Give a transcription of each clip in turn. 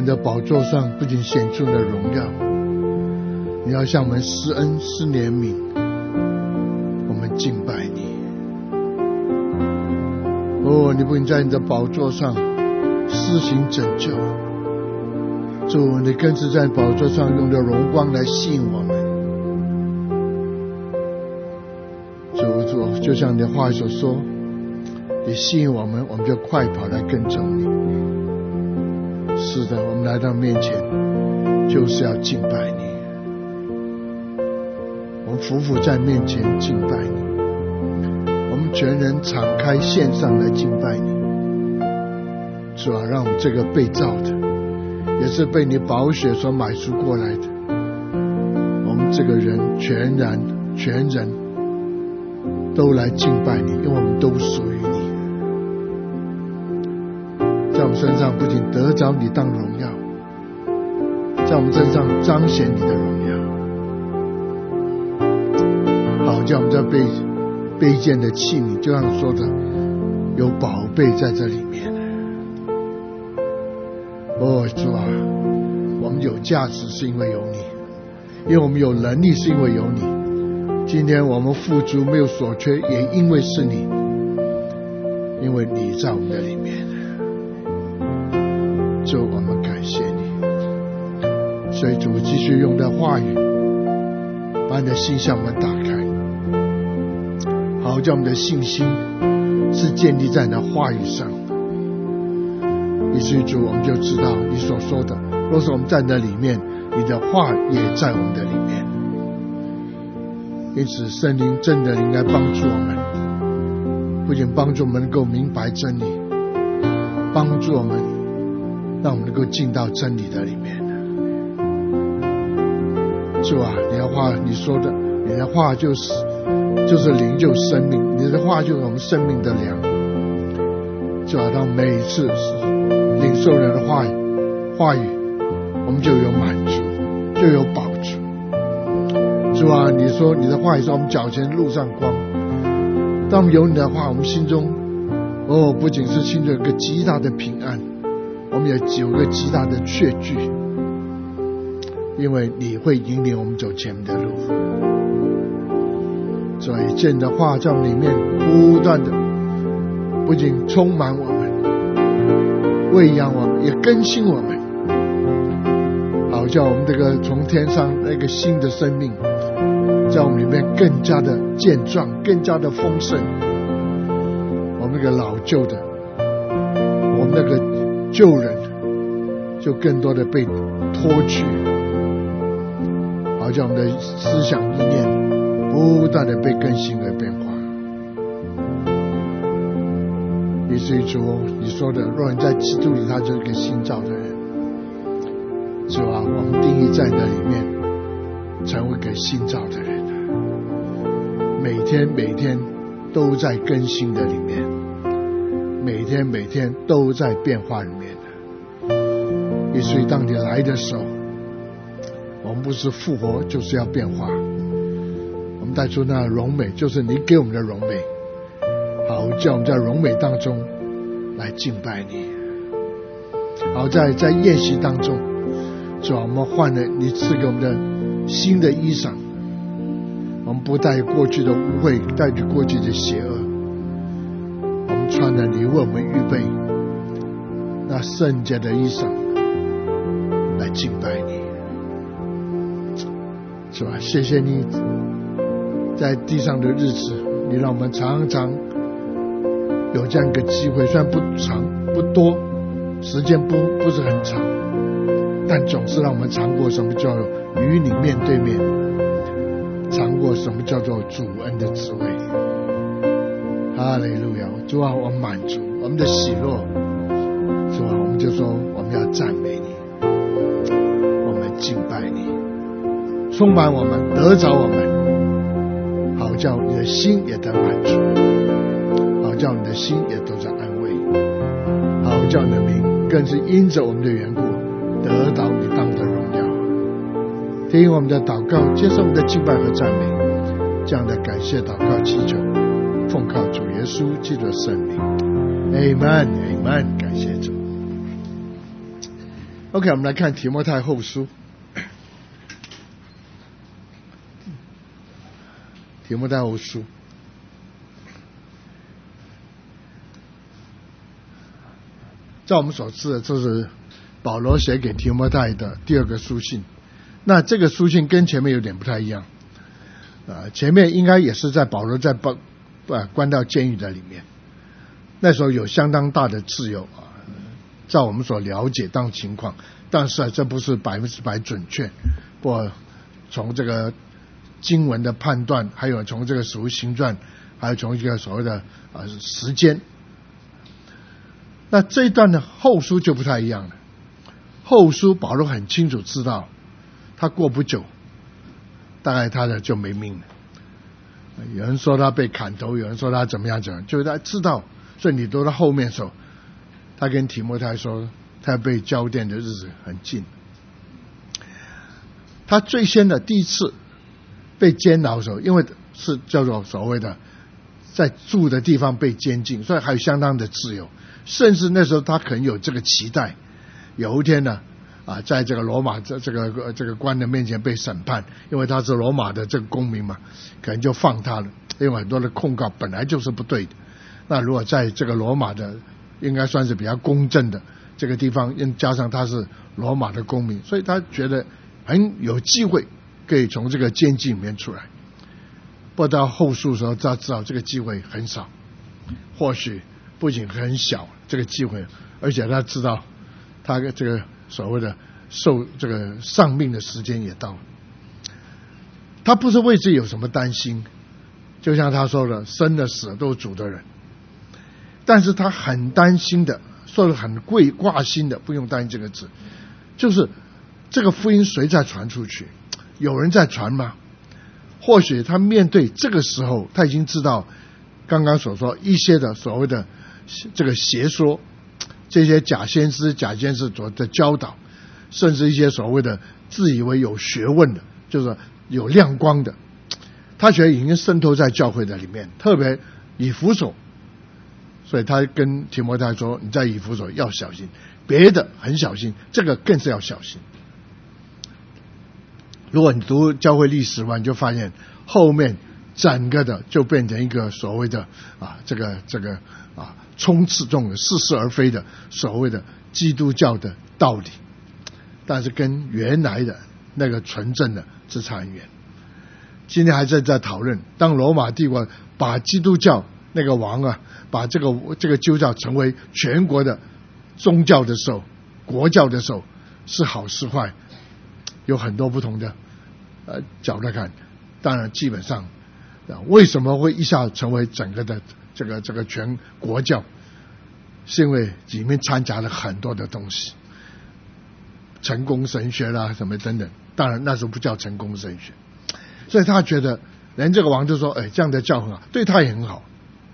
你的宝座上不仅显出了荣耀，你要向我们施恩施怜悯，我们敬拜你。你不仅在你的宝座上施行拯救，主，你更是在宝座上用的荣光来吸引我们。主，就像你的话所说，你吸引我们，我们就快跑来跟从你。是的，我们来到面前就是要敬拜你，我们匍匐在面前敬拜你，我们全人敞开线上来敬拜你。主啊，让我们这个被造的，也是被你宝血所买赎过来的，我们这个人全人都来敬拜你，因为我们都属于你。在我们身上不仅得着你当荣耀，在我们身上彰显你的荣耀。好，叫我们这卑贱的器皿，就像说的，有宝贝在这里面。主啊，我们有价值是因为有你，因为我们有能力是因为有你。今天我们富足没有所缺，也因为是你，因为你在我们的里面。主，我们感谢你。所以主继续用的话语把你的心向我们打开，好叫我们的信心是建立在你的话语上，以至于主我们就知道你所说的，若是我们在那里面，你的话也在我们的里面。因此圣灵真的应该帮助我们，不仅帮助我们能够明白真理，帮助我们让我们能够进到真理的里面。主啊，你的话你说的，你的话就是灵，就是生命，你的话就是我们生命的粮。主啊，当每一次领受人的话语，我们就有满足，就有饱足。主啊，你说你的话语是我们脚前路上光。当我们有你的话，我们心中不仅是心中有个极大的平安，我们也有个极大的确据，因为你会引领我们走前面的路。所以见你的话在我们里面不断的，不仅充满我们，喂养我们，也更新我们，好叫我们这个从天上那个新的生命在我们里面更加的健壮，更加的丰盛。我们那个老旧的，我们那个旧人就更多的被脱去，好叫我们的思想意念不断的被更新而变化。以至于主你说的，若人在基督里，他就是一个新造的人。主啊，我们定义在那里面成为一个新造的人，每天都在更新的里面，每天都在变化里面的。以至于当你来的时候，我们不是复活就是要变化，我们带出那荣美，就是你给我们的荣美，好叫我们在荣美当中来敬拜你。好在宴席当中，主啊，我们换了你赐给我们的新的衣裳，我们不带过去的污秽，带着过去的邪恶，我们穿了你为我们预备那圣洁的衣裳来敬拜你。是吧？谢谢你在地上的日子，你让我们常常有这样一个机会，虽然不长不多，时间不是很长，但总是让我们尝过什么叫做与你面对面，尝过什么叫做主恩的滋味。哈利路亚！主啊，我们满足我们的喜乐，主啊，我们就说我们要赞美你，我们敬拜你，充满我们，得着我们，好叫你的心也得满足，好叫你的心也得着安慰，好叫你的名更是因着我们的缘故得到你当的荣耀。听我们的祷告，接受我们的敬拜和赞美，这样的感谢祷告祈求，奉靠主耶稣基督的圣名， Amen Amen。 感谢主。 OK， 我们来看提摩太后书。提摩太后书，照我们所知的，这是保罗写给提摩太的第二个书信。那这个书信跟前面有点不太一样，前面应该也是在保罗在关到监狱的里面，那时候有相当大的自由照我们所了解当情况，但是这不是100%准确。不过从这个经文的判断，还有从这个使徒行传，还有从一个所谓的时间，那这一段的后书就不太一样了。后书保罗很清楚知道，他过不久，大概他的就没命了。有人说他被砍头，有人说他怎么样，就是他知道。所以你读到后面的时候，他跟提摩太说，他被交奠的日子很近。他最先的第一次被监牢的时候，因为是叫做所谓的在住的地方被监禁，所以还有相当的自由。甚至那时候他可能有这个期待，有一天呢，在这个罗马这个官的面前被审判，因为他是罗马的这个公民嘛，可能就放他了。因为很多的控告本来就是不对的。那如果在这个罗马的应该算是比较公正的这个地方，加上他是罗马的公民，所以他觉得很有机会可以从这个监禁里面出来。不过到后书的时候，他知道这个机会很少，或许不仅很小这个机会，而且他知道他这个所谓的受这个丧命的时间也到了。他不是为自己有什么担心，就像他说的，生了死了都是主的人。但是他很担心的，说的很挂心的，不用担心这个字，就是这个福音谁在传出去？有人在传吗？或许他面对这个时候，他已经知道刚刚所说一些的所谓的这个邪说，这些假先知所的教导，甚至一些所谓的自以为有学问的，就是有亮光的，他觉得已经渗透在教会的里面，特别以弗所。所以他跟提摩太说，你在以弗所要小心，别的很小心，这个更是要小心。如果你读教会历史的话，你就发现后面整个的就变成一个所谓的这个充斥中的似是而非的所谓的基督教的道理，但是跟原来的那个纯正的只差很远。今天还在讨论，当罗马帝国把基督教那个王把这个基督教成为全国的宗教的时候，国教的时候，是好是坏，有很多不同的角度看。当然基本上为什么会一下成为整个的这个全国教，是因为里面掺杂了很多的东西，成功神学啦什么等等，当然那时候不叫成功神学。所以他觉得连这个王就说这样的教很好，对他也很好。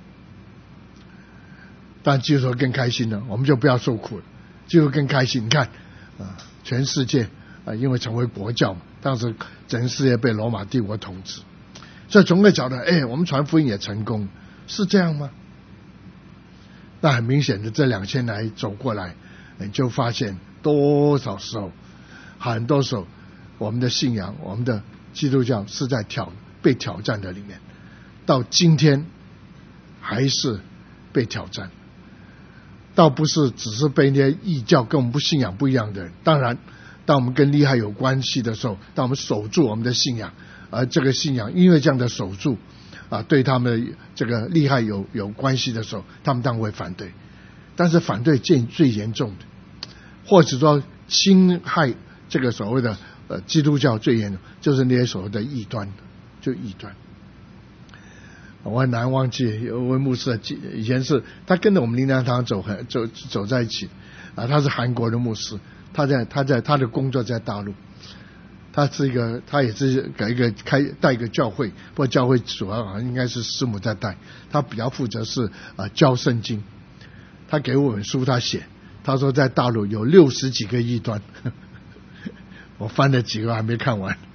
但基督徒更开心了，我们就不要受苦了，基督徒更开心。你看全世界因为成为国教嘛，当时整个世界被罗马帝国统治，所以从个角度我们传福音也成功，是这样吗？那很明显的这2000来走过来，你就发现多少时候，很多时候我们的信仰，我们的基督教是在被挑战的里面，到今天还是被挑战。倒不是只是被那些异教跟我们不信仰不一样的人，当然当我们跟利害有关系的时候，当我们守住我们的信仰，而这个信仰因为这样的守住对他们的这个利害有关系的时候，他们当然会反对。但是反对最严重的，或者说侵害这个所谓的基督教最严重，就是那些所谓的异端，就异端。我很难忘记有位牧师，以前是他跟着我们灵粮堂走在一起他是韩国的牧师，他的工作在大陆，他也是带一个教会，不过教会主要好像应该是师母在带，他比较负责是教圣经。他给我本书，他写，他说在大陆有60几个异端，我翻了几个还没看完，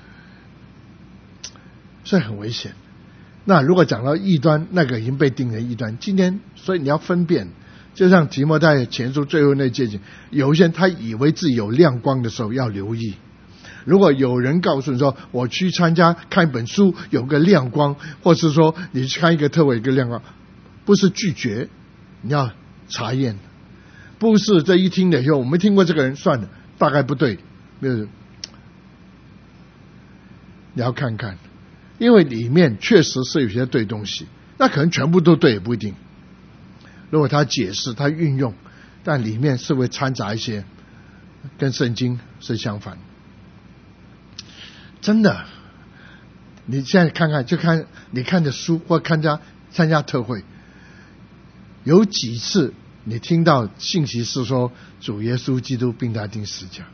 所以很危险。那如果讲到异端，那个已经被定成异端。今天，所以你要分辨就像提摩太前书最后那节经，有一些人他以为自己有亮光的时候要留意。如果有人告诉你说我去参加看一本书有个亮光，或是说你去看一个特会有个亮光，不是拒绝，你要查验，不是这一听了以后我没听过这个人算了，大概不对，没有，你要看看，因为里面确实是有些对东西，那可能全部都对也不一定。如果他解释他运用，但里面是会掺杂一些跟圣经是相反。真的，你现在看看，就看你看的书或参加特会，有几次你听到信息是说主耶稣基督并他钉十字架，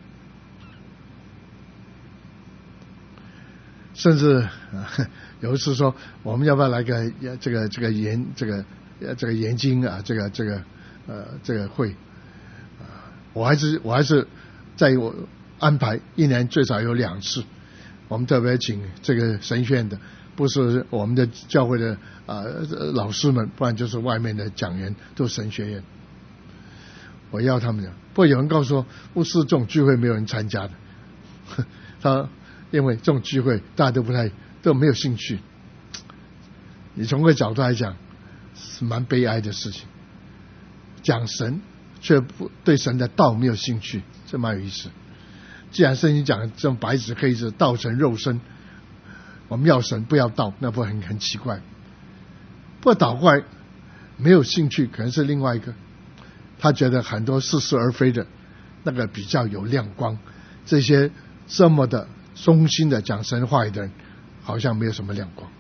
甚至有一次说我们要不要来个这个研经啊，这个会，我还是在我安排一年最少有2次。我们特别请这个神学院的，不是我们的教会的老师们，不然就是外面的讲员，都是神学院。我要他们讲，不过有人告诉我，不是这种聚会没有人参加的，他因为这种聚会大家都没有兴趣。你从个角度来讲，是蛮悲哀的事情。讲神却不对神的道没有兴趣，这蛮有意思。既然圣经讲这种白纸黑字道成肉身，我们要神不要道，那不很奇怪。不过倒过来没有兴趣，可能是另外一个，他觉得很多似是而非的那个比较有亮光，这些这么的忠心的讲神话语的人好像没有什么亮光，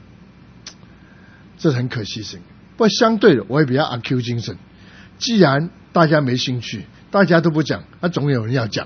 这很可惜性。不过相对的我也比较阿 Q 精神，既然大家没兴趣，大家都不讲，那总有人要讲。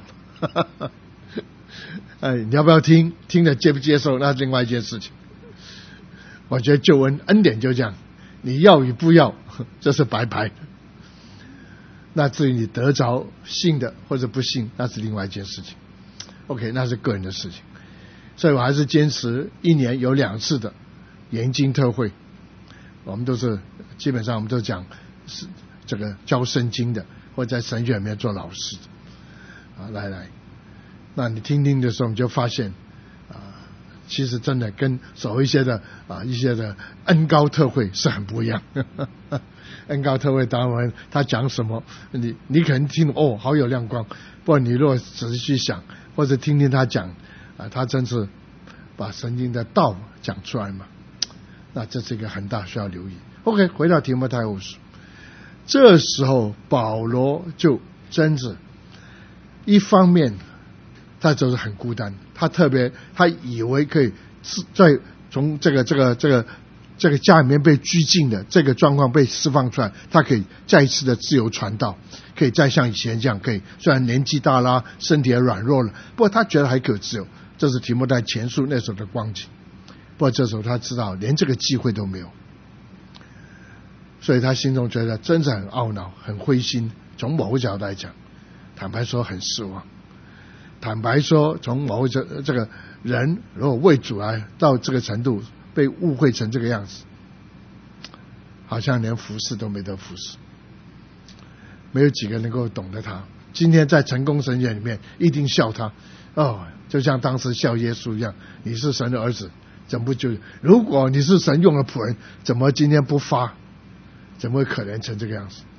你要不要听了接不接受那是另外一件事情。我觉得救恩典就这样，你要与不要这是白牌的，那至于你得着信的或者不信，那是另外一件事情。 OK， 那是个人的事情。所以我还是坚持1年有2次的研经特会，我们都是基本上我们都讲是这个教圣经的，或者在神学里面做老师的来，那你听的时候你就发现其实真的跟一些的恩膏特会是很不一样。恩膏特会当然他讲什么你可能听好有亮光，不过你如果仔细去想或者听他讲他真是把圣经的道讲出来嘛，那这是一个很大需要留意。 OK， 回到提摩太后书，这时候保罗就真是一方面他就是很孤单，他以为可以在从这个家里面被拘禁的这个状况被释放出来，他可以再一次的自由传道，可以再像以前这样，可以虽然年纪大啦，身体也软弱了，不过他觉得还可以自由。这是提摩太前书那时候的光景。不过这时候他知道连这个机会都没有，所以他心中觉得真是很懊恼很灰心，从某个角度来讲坦白说很失望。坦白说从某个这个人如果为主到这个程度被误会成这个样子，好像连服侍都没得服侍，没有几个能够懂得他。今天在成功神学里面一定笑他就像当时笑耶稣一样，你是神的儿子，怎么就如果你是神用的仆人，怎么今天不发，怎么会可怜成这个样子？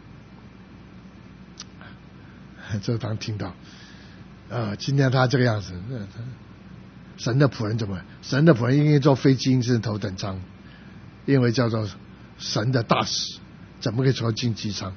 这当听到今天他这个样子，神的仆人怎么？神的仆人应该坐飞机是头等舱，因为叫做神的大使，怎么可以坐经济舱？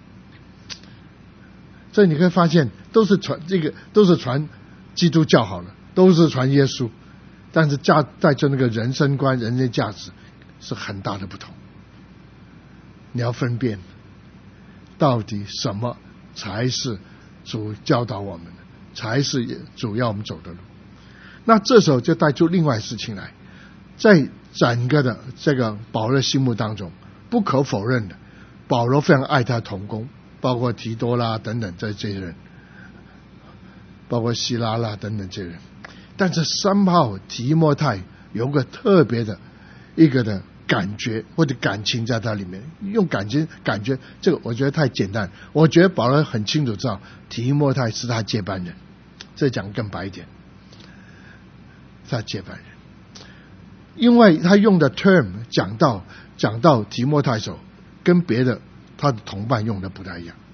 所以你可以发现，都是传基督教好了，都是传耶稣，但是带着那个人生观、人类价值是很大的不同。你要分辨，到底什么才是主教导我们的，才是主要我们走的路。那这时候就带出另外事情来，在整个的这个保罗心目当中，不可否认的，保罗非常爱他同工，包括提多啦等等这些人，包括希拉啦等等这些人。但是3号提摩太有个特别的一个的感觉或者感情在它里面，用感觉这个我觉得太简单。我觉得保罗很清楚知道提摩太是他接班人，这讲更白一点，是他接班人，因为他用的 term 讲到提摩太的时候，跟别的他的同伴用的不太一样。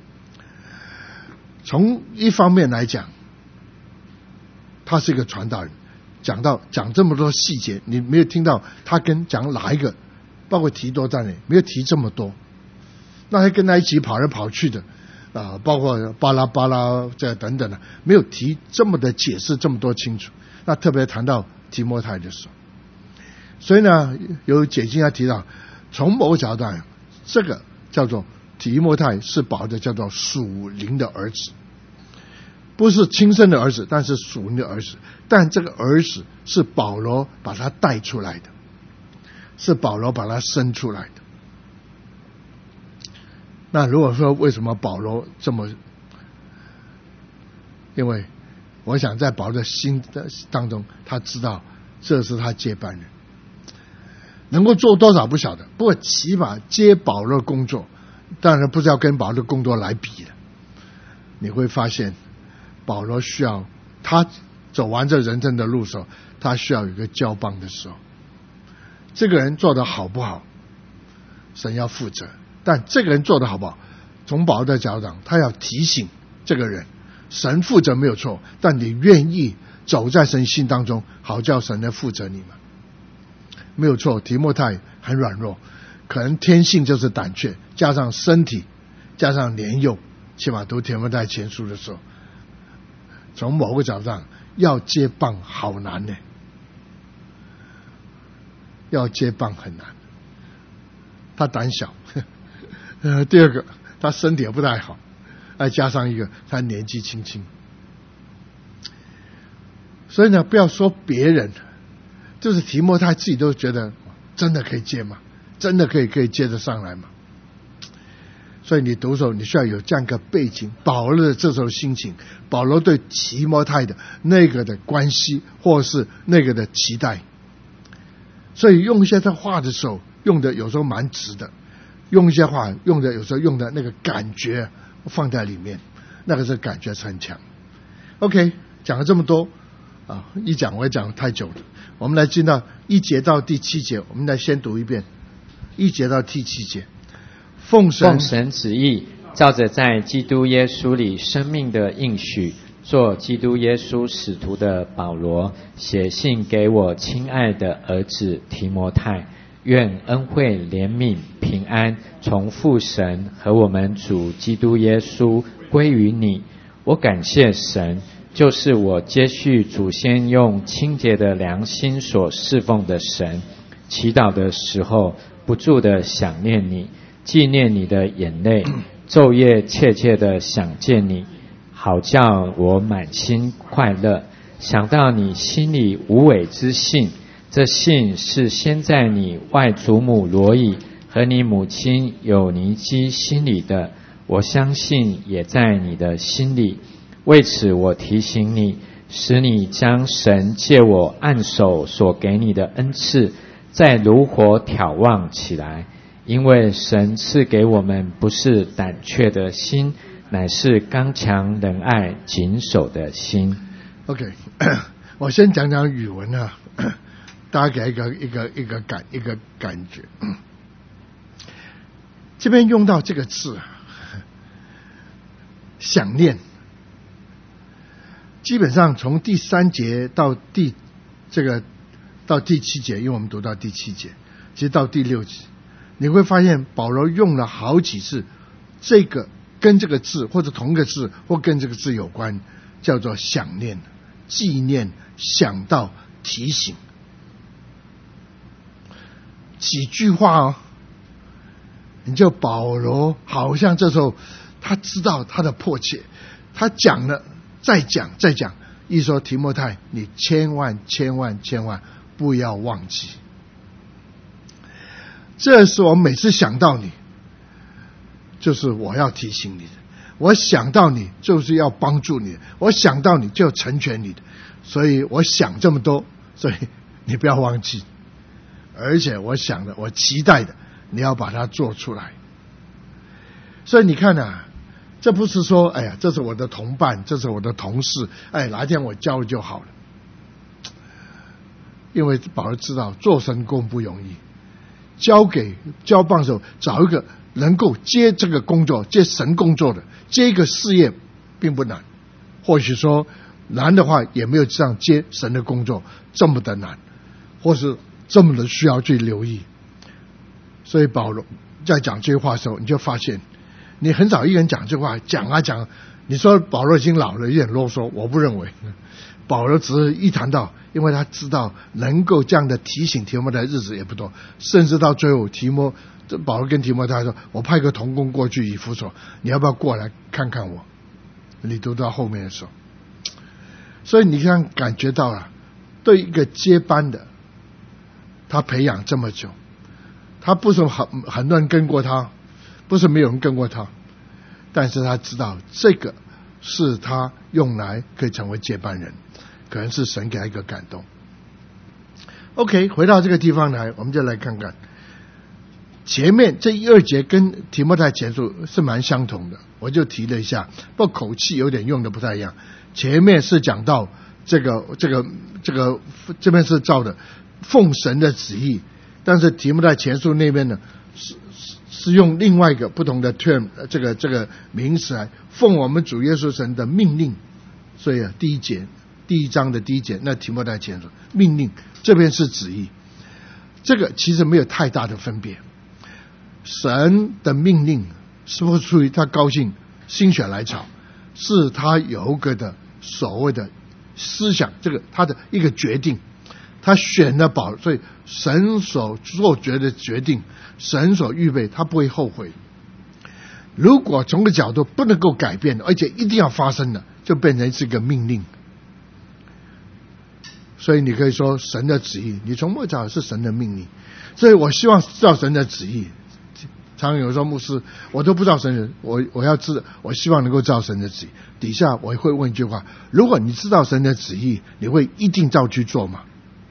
从一方面来讲，他是一个传道人，讲这么多细节，你没有听到他跟讲哪一个，包括提多在内，没有提这么多。那还跟他一起跑来跑去的包括巴拉这等等的，没有提这么的解释这么多清楚。那特别谈到提摩太的时候，所以呢，有解经家提到，从某个角度来讲，这个叫做提摩太是保罗的叫做属灵的儿子，不是亲生的儿子，但是属灵的儿子。但这个儿子是保罗把他带出来的，是保罗把他生出来的。那如果说为什么保罗这么，因为我想在保罗的心当中，他知道这是他接班人，能够做多少不晓得，不过起码接保罗的工作，当然不是要跟保罗的工作来比的。你会发现保罗需要他走完这人生的路的时候，他需要有一个交棒的时候。这个人做得好不好，神要负责，但这个人做得好不好，从保罗的角度讲，他要提醒这个人，神负责没有错，但你愿意走在神心当中，好叫神来负责你们。没有错，提摩太很软弱，可能天性就是胆怯，加上身体，加上年幼，起码读提摩太前书的时候，从某个角度上要接棒好难呢，要接棒很难。他胆小，第二个他身体也不太好，再加上一个他年纪轻轻，所以呢，不要说别人，就是提摩太自己都觉得真的可以接吗？真的可以接得上来吗？所以你读的时候，你需要有这样一个背景，保罗的这时候心情，保罗对提摩太的那个的关系，或是那个的期待。所以用一些他话的时候，用的有时候蛮直的，用一些话用的有时候用的那个感觉放在里面，那个是感觉是很强。OK， 讲了这么多一讲我也讲太久了，我们来进到1节到第7节，我们来先读一遍1节到第7节。奉神旨意，照着在基督耶稣里生命的应许，做基督耶稣使徒的保罗，写信给我亲爱的儿子提摩太，愿恩惠、怜悯、平安从父神和我们主基督耶稣归于你。我感谢神，就是我接续祖先用清洁的良心所侍奉的神。祈祷的时候，不住地想念你，纪念你的眼泪，昼夜切切地想见你，好叫我满心快乐。想到你心里无伪之信，这信是先在你外祖母罗以和你母亲有尼基心里的，我相信也在你的心里。为此我提醒你，使你将神借我按手所给你的恩赐再如火挑旺起来，因为神赐给我们不是胆怯的心，乃是刚强仁爱谨守的心。 OK， 我先讲讲语文大家给一个感觉。这边用到这个字想念，基本上从第3节到第7节，因为我们读到第7节，其实到第6节，你会发现保罗用了好几次这个跟这个字或者同一个字或跟这个字有关，叫做想念、纪念、想到、提醒，几句话你就保罗好像这时候他知道他的迫切，他讲了再讲，一说提摩太，你千万不要忘记，这是我每次想到你，就是我要提醒你的，我想到你就是要帮助你的，我想到你就成全你的，所以我想这么多，所以你不要忘记。 而且我想的，我期待的，你要把它做出来。所以你看啊，这不是说哎呀，这是我的同伴，这是我的同事，哎，哪天我教了就好了。因为保罗知道做神工不容易，交棒手找一个能够接这个工作、接神工作的，接一个事业并不难。或许说难的话，也没有这样接神的工作这么的难，或是这么的需要去留意。所以保罗在讲这些话的时候，你就发现你很少一个人讲这话，讲啊讲，你说保罗已经老了，有点啰嗦，我不认为。保罗只是一谈到，因为他知道能够这样的提醒提摩太的日子也不多，甚至到最后保罗跟提摩太说，我派个同工过去以弗所，你要不要过来看看我？你读到后面的时候，所以你看感觉到了，对一个接班的，他培养这么久，他不是很多人跟过他，不是没有人跟过他，但是他知道这个是他用来可以成为接班人，可能是神给他一个感动。OK， 回到这个地方来，我们就来看看前面这1、2节跟提摩太前书是蛮相同的，我就提了一下，不过口气有点用的不太一样。前面是讲到这边是照的奉神的旨意，但是提摩太前书那边呢是用另外一个不同的 term， 这个名词来奉我们主耶稣神的命令。所以第一章的第一节，那提摩太前书命令，这边是旨意，这个其实没有太大的分别。神的命令是不是出于他高兴心血来潮，是他有个的所谓的思想，这个他的一个决定，他选了保罗，所以神所做的决定，神所预备，他不会后悔。如果从个角度不能够改变的，而且一定要发生的，就变成是一个命令。所以你可以说神的旨意，你从末找是神的命令。所以我希望知道神的旨意。常常有时候牧师我都不知道神的，我要知道，我希望能够知道神的旨意。底下我会问一句话，如果你知道神的旨意，你会一定照去做吗？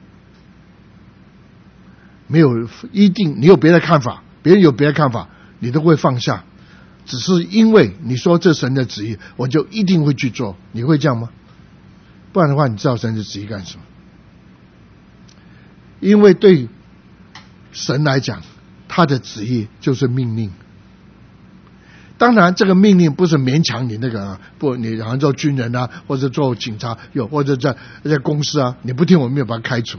没有一定，你有别的看法，别人有别的看法，你都会放下，只是因为你说这神的旨意，我就一定会去做，你会这样吗？不然的话，你知道神的旨意干什么？因为对神来讲，他的旨意就是命令。当然这个命令不是勉强你那个不，你好像做军人啊，或者做警察，或者在公司啊，你不听我没有把他开除。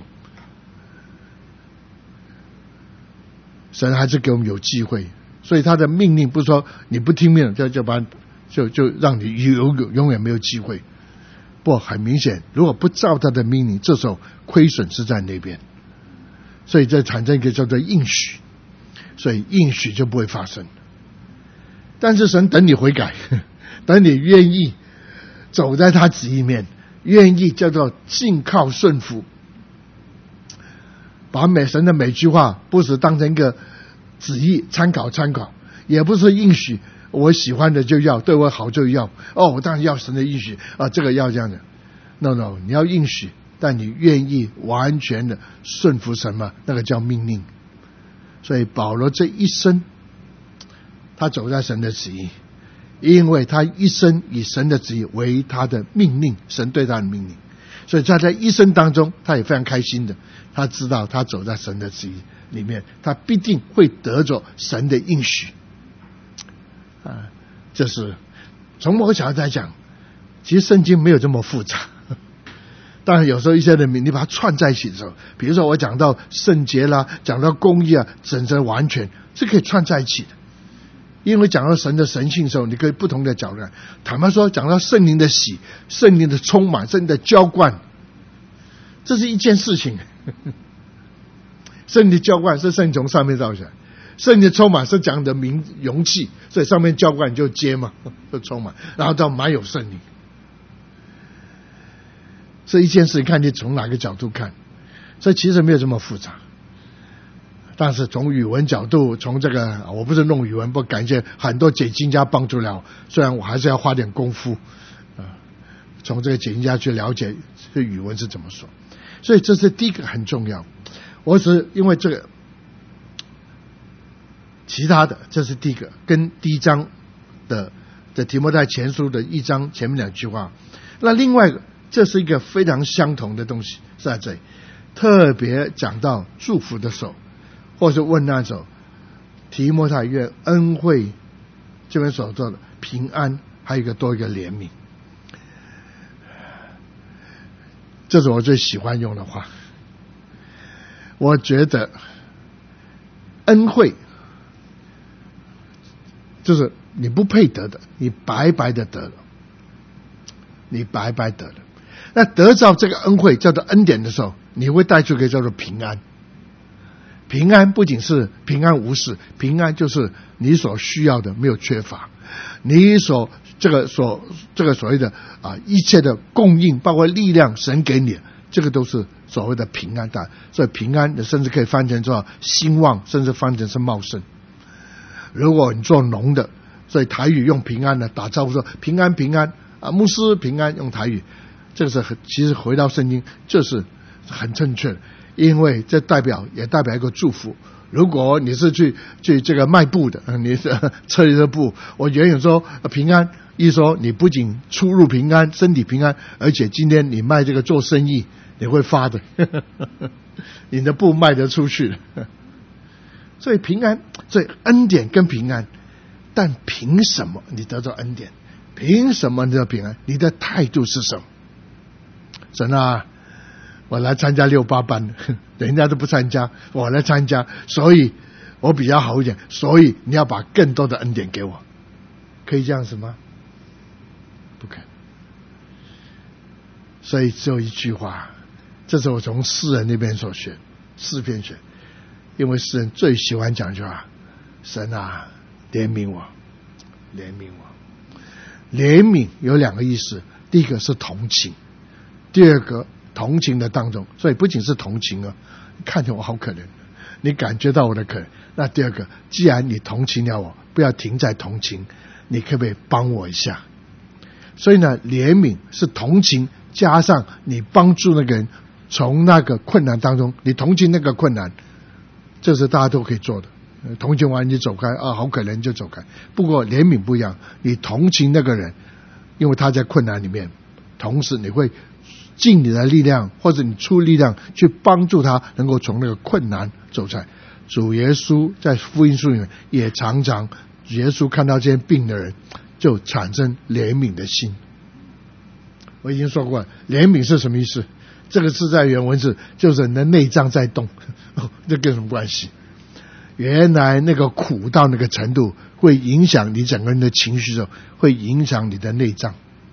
神还是给我们有机会，所以他的命令不是说你不听命就让你永远没有机会。不，很明显，如果不照他的命令，这时候亏损是在那边，所以这产生一个叫做应许，所以应许就不会发生。但是神等你悔改，等你愿意走在他旨意面，愿意叫做信靠顺服，把神的每句话不是当成一个旨意参考，也不是应许我喜欢的就要，对我好就要，我当然要神的应许这个要这样的。No， 你要应许，但你愿意完全的顺服神吗？那个叫命令。所以保罗这一生他走在神的旨意，因为他一生以神的旨意为他的命令，神对他的命令，所以他在一生当中他也非常开心的，他知道他走在神的旨意里面，他必定会得着神的应许这是从某个角度来讲，其实圣经没有这么复杂。当然有时候一些人你把它串在一起的时候，比如说我讲到圣洁啦，讲到公义啊，整整完全是可以串在一起的。因为讲到神的神性的时候，你可以不同的角度。坦白说，讲到圣灵的喜、圣灵的充满、圣灵的浇灌，这是一件事情。圣灵的浇灌是圣灵从上面照下来，圣灵的充满是讲的容器，所以上面浇灌就接嘛，就充满，然后到满有圣灵。这一件事看你从哪个角度看，这其实没有这么复杂。但是从语文角度，从这个我不是弄语文，不感谢很多解经家帮助了，虽然我还是要花点功夫从这个解经家去了解这语文是怎么说。所以这是第一个很重要。 我只是因为这个，其他的这是第一个，跟第一章的提摩太前书的1章前面2句话。那另外一个，这是一个非常相同的东西，是在这里特别讲到祝福的手，或是问那种提摩太愿恩惠这边所做的平安，还有多一个怜悯。这是我最喜欢用的话。我觉得恩惠就是你不配得的，你白白的得了，你白白得了。那得到这个恩惠叫做恩典的时候，你会带出一个叫做平安。平安不仅是平安无事，平安就是你所需要的没有缺乏，你所谓的一切的供应，包括力量，神给你，这个都是所谓的平安的。所以平安甚至可以翻成做兴旺，甚至翻成是茂盛。如果你做农的，所以台语用平安的打招呼说平安平安牧师平安，用台语，这个是其实回到圣经，这是很正确的，因为这也代表一个祝福。如果你是去这个卖布的，你是车里的布，我远远说平安，一说你不仅出入平安，身体平安，而且今天你卖这个做生意你会发的你的布卖得出去所以平安，所以恩典跟平安，但凭什么你得到恩典？凭什么你得到平安？你的态度是什么？神啊，我来参加68班，人家都不参加，我来参加，所以我比较好一点，所以你要把更多的恩典给我，可以这样子吗？不可以。所以只有一句话，这是我从诗人那边所学，诗篇学，因为诗人最喜欢讲一句话：神啊，怜悯我，怜悯我。怜悯有2个意思，第一个是同情，第二个同情的当中，所以不仅是同情啊，看着我好可怜，你感觉到我的可怜。那第二个，既然你同情了我，不要停在同情，你可不可以帮我一下？所以呢，怜悯是同情加上你帮助那个人从那个困难当中，你同情那个困难，这是大家都可以做的。同情完你走开好可怜就走开。不过怜悯不一样，你同情那个人，因为他在困难里面，同时你会尽你的力量，或者你出力量去帮助他能够从那个困难走出来。主耶稣在福音书里面也常常，主耶稣看到这些病的人就产生怜悯的心。我已经说过了，怜悯是什么意思？这个字在原文是就是你的内脏在动这跟什么关系？原来那个苦到那个程度，会影响你整个人的情绪的时候，会影响你的内脏。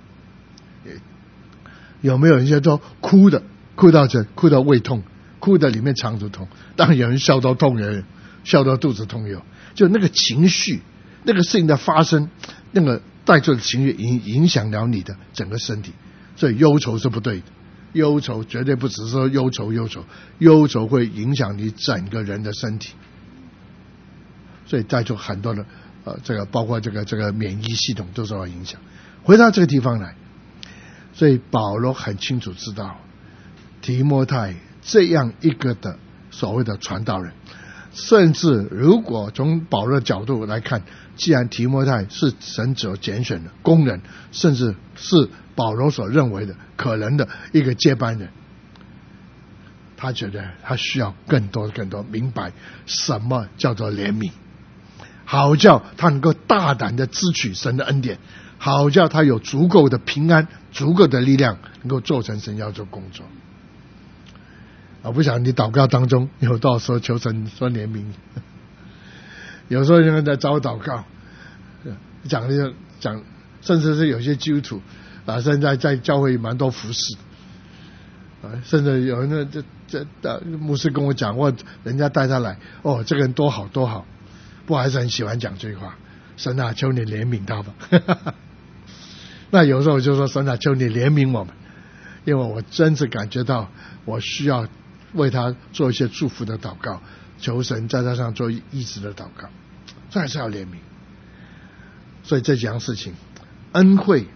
有没有人说哭到胃痛，哭的里面肠子痛？当然有人笑到痛，有人笑到肚子痛，就那个情绪，那个事情的发生，那个带出的情绪影响了你的整个身体。所以忧愁是不对的，忧愁绝对不只是说忧愁会影响你整个人的身体。所以带出很多的这个包括这个免疫系统都受到影响。回到这个地方来，所以保罗很清楚知道提摩太这样一个的所谓的传道人，甚至如果从保罗的角度来看，既然提摩太是神所拣选的工人，甚至是保罗所认为的可能的一个接班人，他觉得他需要更多明白什么叫做怜悯，好叫他能够大胆的支取神的恩典，好叫他有足够的平安，足够的力量，能够做成神要做工作。我不想你祷告当中有到时候求神说怜悯，有时候人在找祷告，讲，甚至是有些基督徒现在在教会蛮多服侍甚至有人这牧师跟我讲过，人家带他来，这个人多好多好，不过还是很喜欢讲这句话：神啊，求你怜悯他吧那有时候我就说：神啊，求你怜悯我们，因为我真是感觉到我需要为他做一些祝福的祷告，求神在他上做医治的祷告，这还是要怜悯。所以这几样事情，恩惠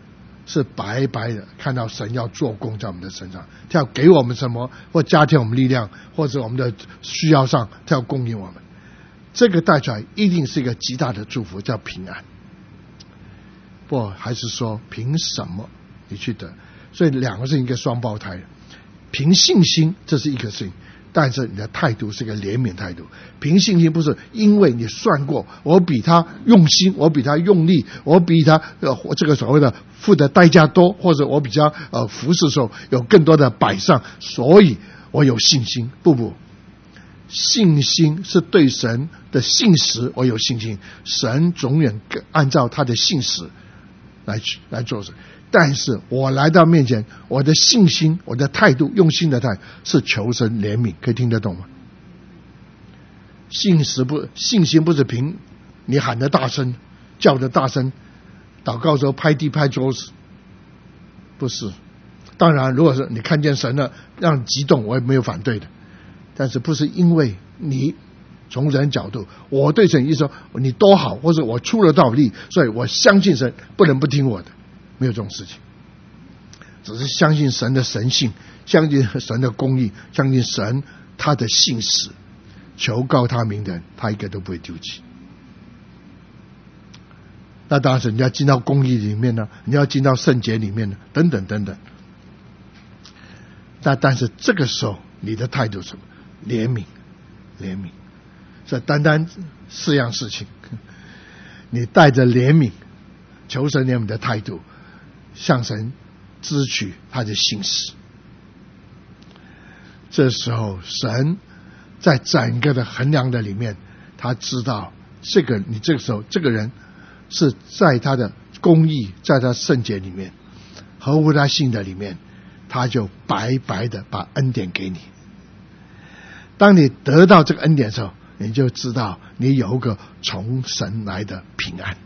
是白白的看到神要做工在我们的身上，他要给我们什么，或加添我们力量，或者我们的需要上他要供应我们，这个带出来一定是一个极大的祝福，叫平安。不还是说凭什么你去得？所以两个是一个双胞胎，凭信心这是一个事情，但是你的态度是一个怜悯态度。凭信心不是因为你算过我比他用心，我比他用力，我比他这个所谓的付的代价多，或者我比较服侍的时候有更多的摆上，所以我有信心。不，信心是对神的信实我有信心，神永远按照他的信实来做事。但是我来到面前，我的信心，我的态度，用心的态是求神怜悯，可以听得懂吗？信心不是凭你喊得大声，叫得大声，祷告的时候拍地拍桌子，不是。当然如果是你看见神了让你激动，我也没有反对的，但是不是因为你从人角度我对神意思说你多好，或者我出了道力，所以我相信神不能不听我的，没有这种事情。只是相信神的神性，相信神的公义，相信神他的信实，求告他名的人他一个都不会丢弃。那当然是你要进到公义里面呢，你要进到圣洁里面呢，等等等等。但是这个时候你的态度是什么？怜悯。这单单4样事情，你带着怜悯，求神怜悯的态度，向神支取他的信实。这时候神在整个的衡量的里面，他知道你这个时候这个人是在他的公义，在他圣洁里面，合乎他性的里面，他就白白的把恩典给你。当你得到这个恩典的时候，你就知道你有一个从神来的平安，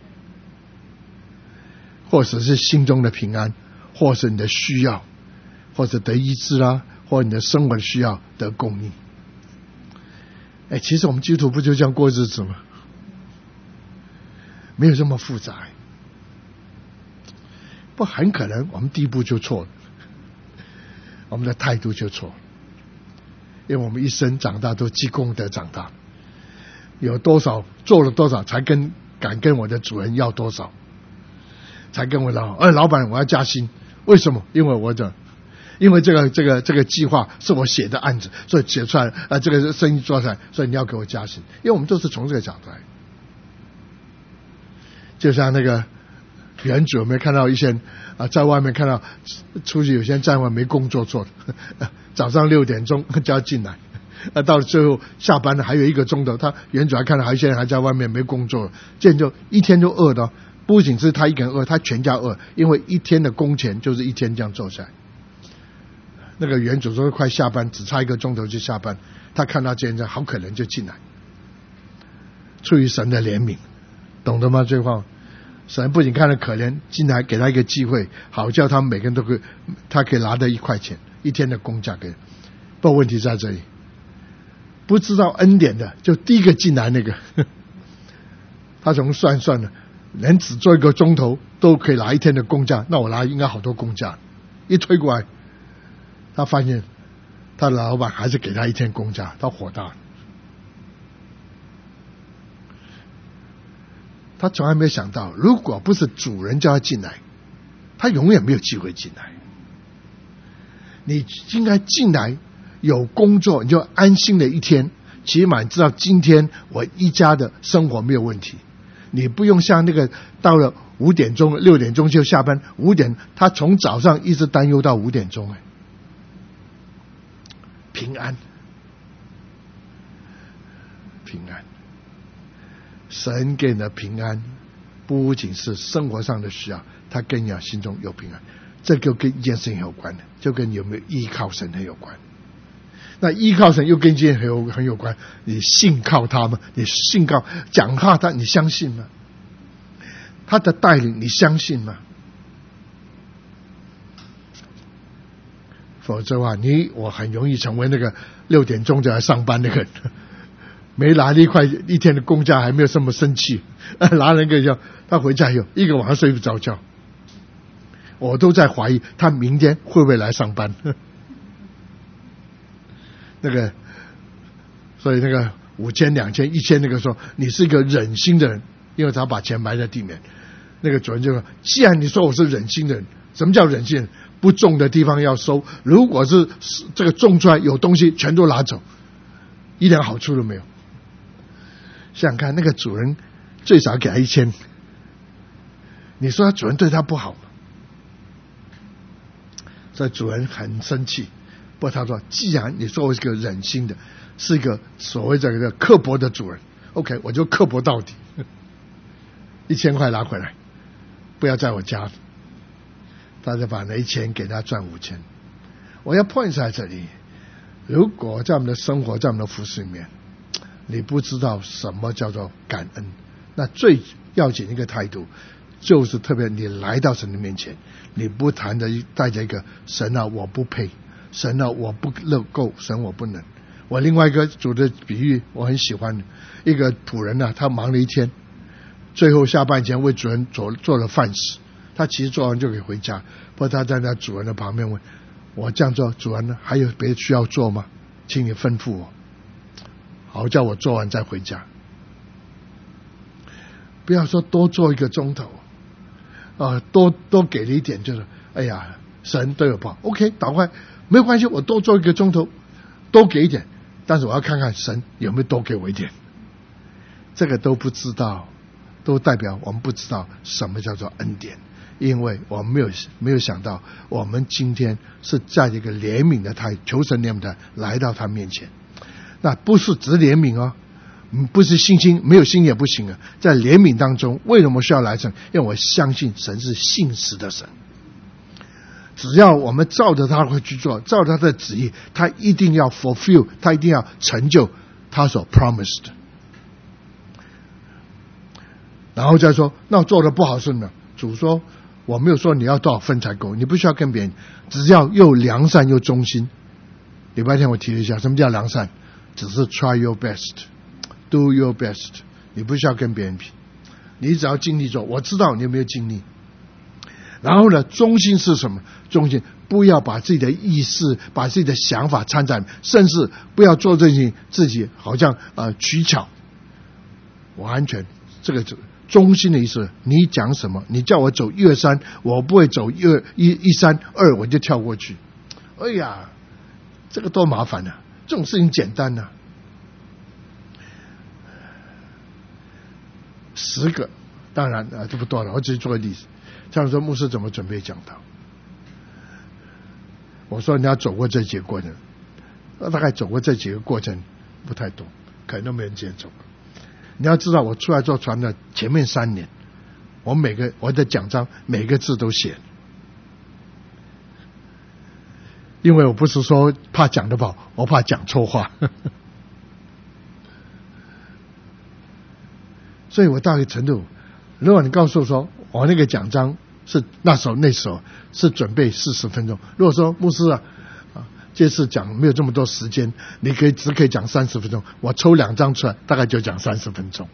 或者是心中的平安，或是你的需要，或者得医治啦，或你的生活的需要得供应。其实我们基督徒不就这样过日子吗？没有这么复杂。不很可能我们第一步就错了，我们的态度就错了。因为我们一生长大都积功德长大，有多少做了多少才敢跟我的主人要多少，才跟我老板我要加薪。为什么？因为这个计划是我写的案子，所以写出来这个生意做出来，所以你要给我加薪。因为我们都是从这个角度来。就像那个原主有没有看到一些人在外面看到出去有些人在外面没工作做的，早上6点钟就要进来，到了最后下班了还有1个钟头，他原主还看到还有一些人还在外面没工作，这就一天就饿的。不仅是他一个人饿，他全家饿，因为一天的工钱就是一天这样做下来。那个原主说快下班，只差1个钟头就下班，他看到这些人好可怜就进来，出于神的怜悯，懂得吗？这句话，神不仅看了可怜，进来给他一个机会，好叫他们每个人都他可以拿到1块钱一天的工价给。不过问题在这里，不知道恩典的就第一个进来那个，他从算了，人只做1个钟头都可以拿1天的工价，那我拿应该好多工价。一推过来，他发现他的老板还是给他1天工价，他火大了。他从来没有想到，如果不是主人叫他进来，他永远没有机会进来。你应该进来有工作，你就安心的一天，起码你知道今天我一家的生活没有问题。你不用像那个到了5点钟6点钟就下班，5点他从早上一直担忧到5点钟。平安，神给你的平安不仅是生活上的需要，他更要心中有平安。这个跟一件事情有关的，就跟有没有依靠神很有关。那依靠神又跟一件很有关，你信靠他吗？你信靠讲话他你相信吗？他的带领你相信吗？否则的话我很容易成为那个6点钟就来上班那个人，没拿了一天的工价还没有这么生气，拿了一个他回家以后1个晚上睡不着觉。 我都在怀疑他明天会不会来上班。所以那个5000、2000、1000那个说你是一个忍心的人，因为他把钱埋在地面。那个主人就说：既然你说我是忍心的人，什么叫忍心人？不种的地方要收，如果是这个种出来有东西，全都拿走，一点好处都没有。想想看，那个主人最少给他1000，你说他主人对他不好吗？所以主人很生气，不过他说：既然你说我是个忍心的，是一个所谓这个刻薄的主人 ，OK， 我就刻薄到底，1000块拿回来，不要在我家。他就把那1000给他赚5000。我要 point 在这里，如果在我们的生活，在我们的服事里面，你不知道什么叫做感恩，那最要紧的一个态度，就是特别你来到神的面前，你不谈的带着一个神啊我不配，神啊我不够，神我不能。我另外一个主的比喻我很喜欢，一个仆人啊，他忙了一天，最后下班前为主人做了饭食，他其实做完就可以回家，不过他站在主人的旁边问：我这样做，主人呢还有别的需要做吗？请你吩咐我，好叫我做完再回家。不要说多做1个钟头，多给了一点，就是哎呀，神都有报 ，OK， 祷告没有关系，我多做1个钟头，多给一点，但是我要看看神有没有多给我一点。这个都不知道，都代表我们不知道什么叫做恩典。因为我们没有想到，我们今天是在一个怜悯的态，求神怜悯的来到他面前。那不是只怜悯哦，不是信心，没有心也不行啊。在怜悯当中，为什么需要来神？因为我相信神是信实的神。只要我们照着他会去做，照着他的旨意，他一定要 fulfill， 他一定要成就他所 promised。然后再说，那我做的不好是呢？主说。我没有说你要多少分才够，你不需要跟别人，只要又良善又忠心。礼拜天我提了一下，什么叫良善？只是 try your best， do your best， 你不需要跟别人比，你只要尽力做。我知道你有没有尽力。然后呢，忠心是什么？忠心不要把自己的意识、把自己的想法掺在，甚至不要做这些自己好像取巧，完全这个忠心的意思，你讲什么？你叫我走1、2、3，我不会走1、3、2，我就跳过去。哎呀，这个多麻烦啊！这种事情简单啊，10个，当然这不多了，我只是做个例子。像说牧师怎么准备讲道，我说你要走过这几个过程，大概走过这几个过程不太多，可能都没人接走。你要知道，我出来做传的前面3年，我的讲章每个字都写，因为我不是说怕讲得不好，我怕讲错话。所以我到一个程度，如果你告诉我说我那个讲章是那时候是准备40分钟，如果说牧师这次讲没有这么多时间，你只可以讲30分钟，我抽2章出来，大概就讲30分钟。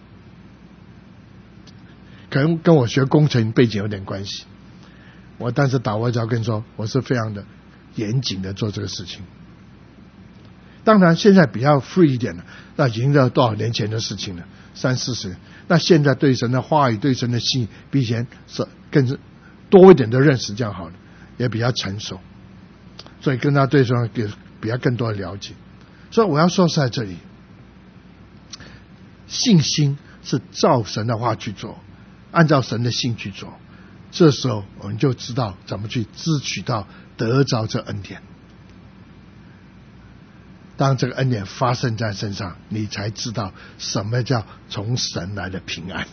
可能跟我学工程背景有点关系，但是打我只要跟你说，我是非常的严谨的做这个事情。当然现在比较 free 一点了，那已经到多少年前的事情了，30、40年。那现在对神的话语、对神的信，比以前是更多一点的认识，这样好了，也比较成熟。所以跟他对上比较更多的了解。所以我要说是在这里，信心是照神的话去做，按照神的信去做，这时候我们就知道怎么去支取到得着这恩典。当这个恩典发生在身上，你才知道什么叫从神来的平安。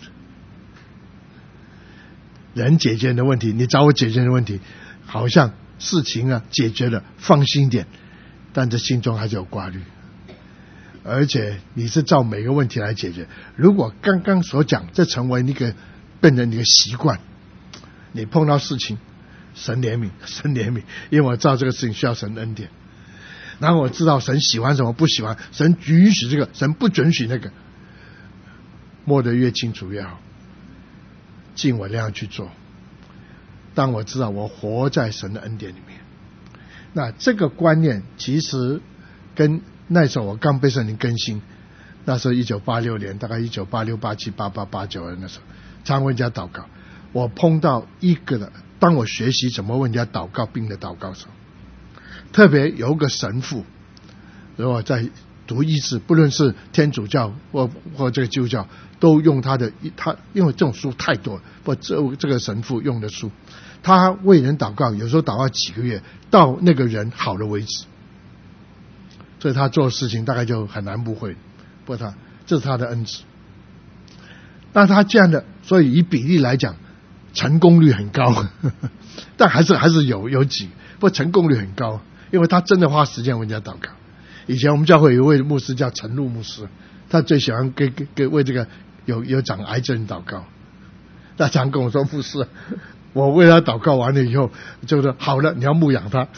人解决的问题，你找我解决的问题，好像事情解决了，放心一点，但这心中还是有挂虑。而且你是照每个问题来解决，如果刚刚所讲这成为变成一个习惯，你碰到事情神怜悯，因为我知道这个事情需要神恩典，然后我知道神喜欢什么不喜欢，神允许这个，神不准许那个，摸得越清楚越好，尽我量去做。 当我知道我活在神的恩典里面。那这个观念其实跟那时候我刚被圣灵更新，那时候1986年，大概1986、87、88、89那时候，常问人家祷告。我碰到一个的，当我学习怎么问人家祷告病的祷告的时候，特别有个神父，如果在读医治，不论是天主教或这个基督教，都用他因为这种书太多了，不这个神父用的书，他为人祷告，有时候祷告几个月，到那个人好了为止。所以他做事情大概就很难不会，不过这是他的恩赐。那他这样的，所以以比例来讲，成功率很高，但还是有几，不过成功率很高，因为他真的花时间为人家祷告。以前我们教会有一位牧师叫陈露牧师，他最喜欢给为这个有长癌症祷告。他常跟我说，牧师，我为他祷告完了以后，就说好了，你要牧养他。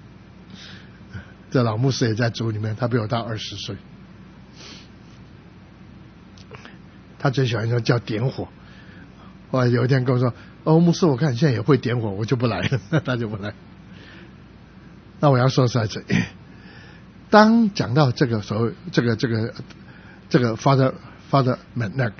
这老牧师也在主里面，他比我大20岁。他最喜欢说叫点火。后来有一天跟我说，牧师，我看你现在也会点火，我就不来了。他就不来。那我要说在这里，当讲到这个所谓这个 Father Magnut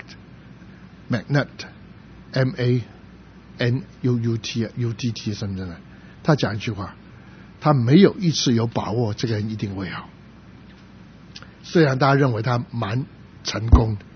MANUUT 什么的，他讲一句话，他没有一次有把握这个人一定会好，虽然大家认为他蛮成功的，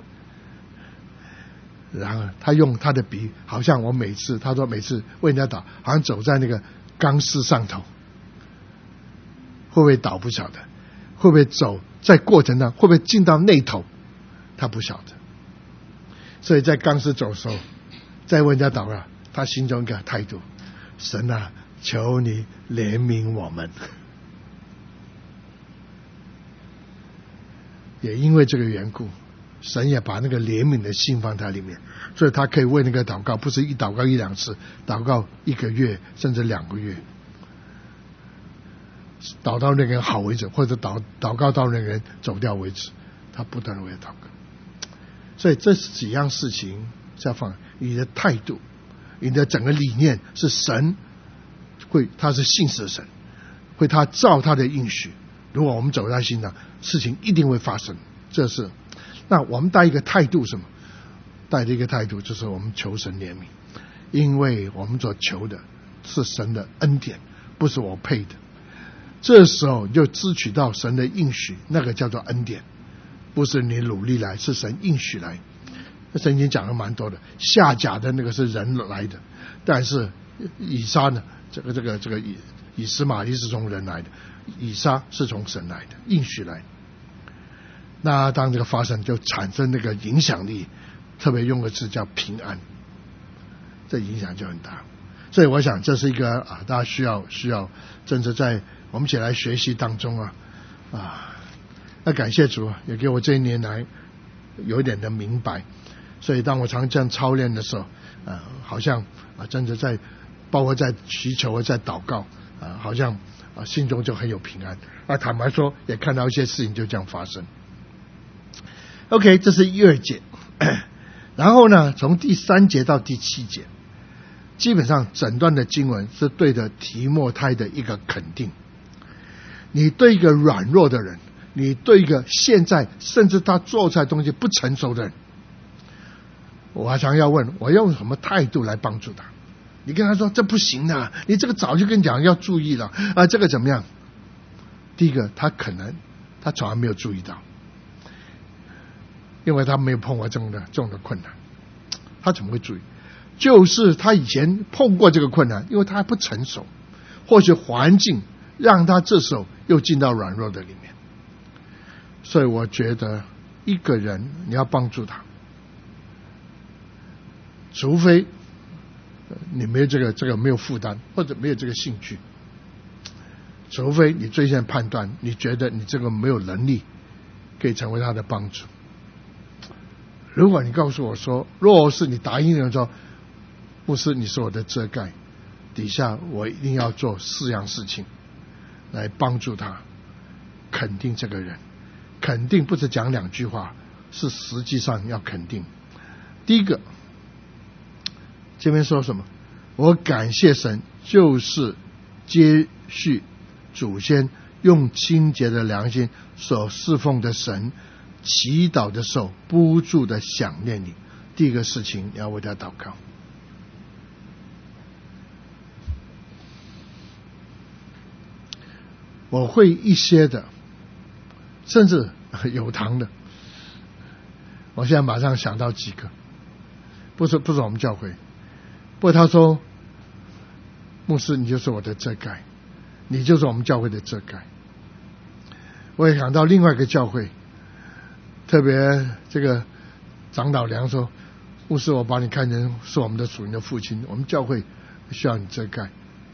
然而他用他的比喻，好像他说每次为人家祷，好像走在那个钢丝上头，会不会倒不晓得，会不会走在过程中会不会进到那头，他不晓得。所以在钢丝走的时候，再为人家祷告，他心中一个态度，神啊，求你怜悯我们。也因为这个缘故，神也把那个怜悯的心放在里面，所以他可以为那个祷告，不是一祷告1-2次，祷告1个月甚至2个月，祷到那个人好为止，或者祷告到那个人走掉为止，他不断的为他祷告。所以这几样事情再放，你的态度，你的整个理念是神他是信实的神，会他照他的应许，如果我们走在心上，事情一定会发生。这是那我们带一个态度，什么？带着一个态度就是我们求神怜悯，因为我们所求的是神的恩典，不是我配的。这时候就支取到神的应许，那个叫做恩典，不是你努力来，是神应许来。圣经讲的蛮多的，夏甲的那个是人来的，但是以撒呢，这个以斯玛利是从人来的，以撒是从神来的，应许来的。那当这个发生，就产生那个影响力，特别用个字叫平安，这影响就很大。所以我想这是一个大家需要真的在我们一起来学习当中那感谢主也给我这一年来有一点的明白。所以当我常这样操练的时候好像真的在包括在祈求在祷告好像心中就很有平安坦白说也看到一些事情就这样发生。 OK， 这是1、2节然后呢从第3节到第7节基本上整段的经文是对着提摩太的一个肯定。你对一个软弱的人，你对一个现在甚至他做出来东西不成熟的人，我还常要问，我用什么态度来帮助他？你跟他说这不行的，你这个早就跟你讲要注意了这个怎么样？第一个，他可能他从来没有注意到，因为他没有碰过这种的困难，他怎么会注意？就是他以前碰过这个困难，因为他还不成熟，或许环境让他这时候又进到软弱的里面。所以我觉得一个人你要帮助他，除非你没有这个没有负担，或者没有这个兴趣，除非你最先判断你觉得你这个没有能力可以成为他的帮助。如果你告诉我说，若是你答应人说，牧师你是我的遮盖，底下我一定要做4样事情来帮助他，肯定这个人。肯定不是讲2句话，是实际上要肯定。第一个，这边说什么？ 我感谢神，就是接续祖先用清洁的良心所侍奉的神，祈祷的时候不住的想念你。第一个事情，你要为他祷告。我会一些的，甚至有堂的，我现在马上想到几个，不是我们教会，不过他说，牧师你就是我的遮盖，你就是我们教会的遮盖。我也想到另外一个教会，特别这个长老娘说，牧师我把你看成是我们的属灵的父亲，我们教会需要你遮盖。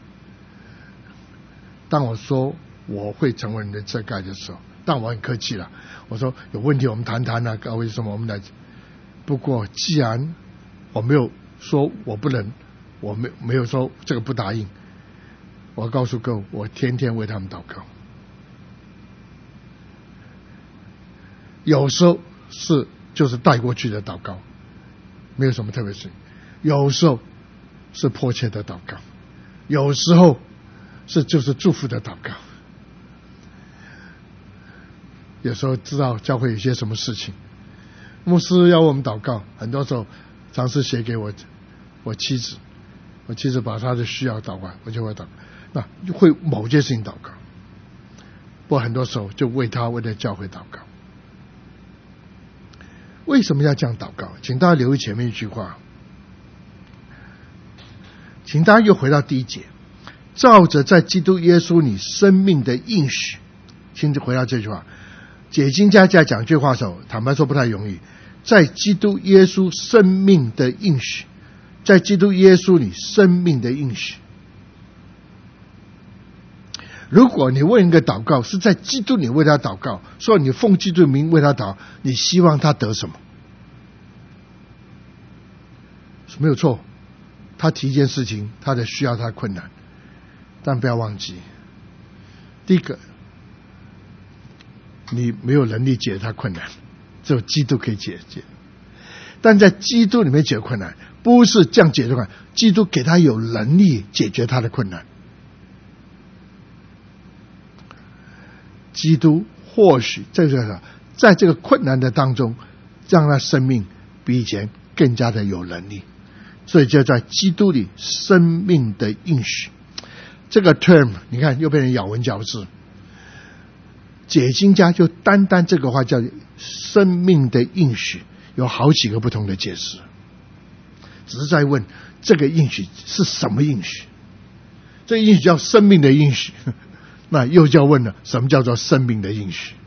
当我说我会成为你的遮盖的时候，但我很客气了，我说有问题我们谈谈啊，为什么我们来？不过既然我没有说我不能，我没有说这个不答应，我告诉各位，我天天为他们祷告。有时候就是带过去的祷告，没有什么特别事；有时候是迫切的祷告，有时候就是祝福的祷告。有时候知道教会有些什么事情，牧师要我们祷告，很多时候尝试写给我妻子，我妻子把她的需要祷告，我就会祷告，那会某件事情祷告。不过很多时候就为他为了教会祷告。为什么要这样祷告？请大家留意前面一句话，请大家又回到第一节，照着在基督耶稣你生命的应许。请回到这句话，解经家在讲这句话的时候，坦白说不太容易。在基督耶稣生命的应许，在基督耶稣你生命的应许。如果你问一个祷告是在基督你为他祷告，说你奉基督名为他祷，你希望他得什么？没有错，他提一件事情，他的需要，他的困难，但不要忘记，第一个，你没有能力解决他困难，只有基督可以解决。但在基督里面解决困难，不是这样解决困难，基督给他有能力解决他的困难。基督或许在这个困难的当中，让他生命比以前更加的有能力，所以就在基督里生命的应许。这个 term 你看又变成咬文嚼字，解经家就单这个话叫生命的应许，有好几个不同的解释，只是在问这个应许是什么应许。这个应许叫生命的应许，那又就要问了，什么叫做生命的应许？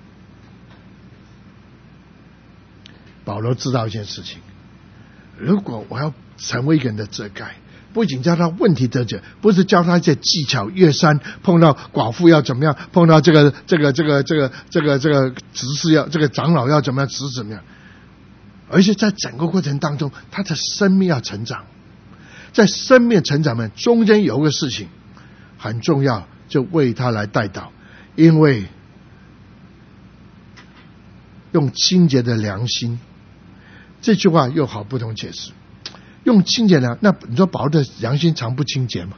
保罗知道一件事情，如果我要成为一个人的遮盖，不仅教他问题得解，不是教他一些技巧，越山碰到寡妇要怎么样，碰到这个执事要这个长老要怎么样，执事怎么样，而且在整个过程当中，他的生命要成长。在生命成长们中间有一个事情很重要，就为他来代祷，因为用清洁的良心，这句话又好不同解释。用清洁良，那你说保罗的良心常不清洁吗？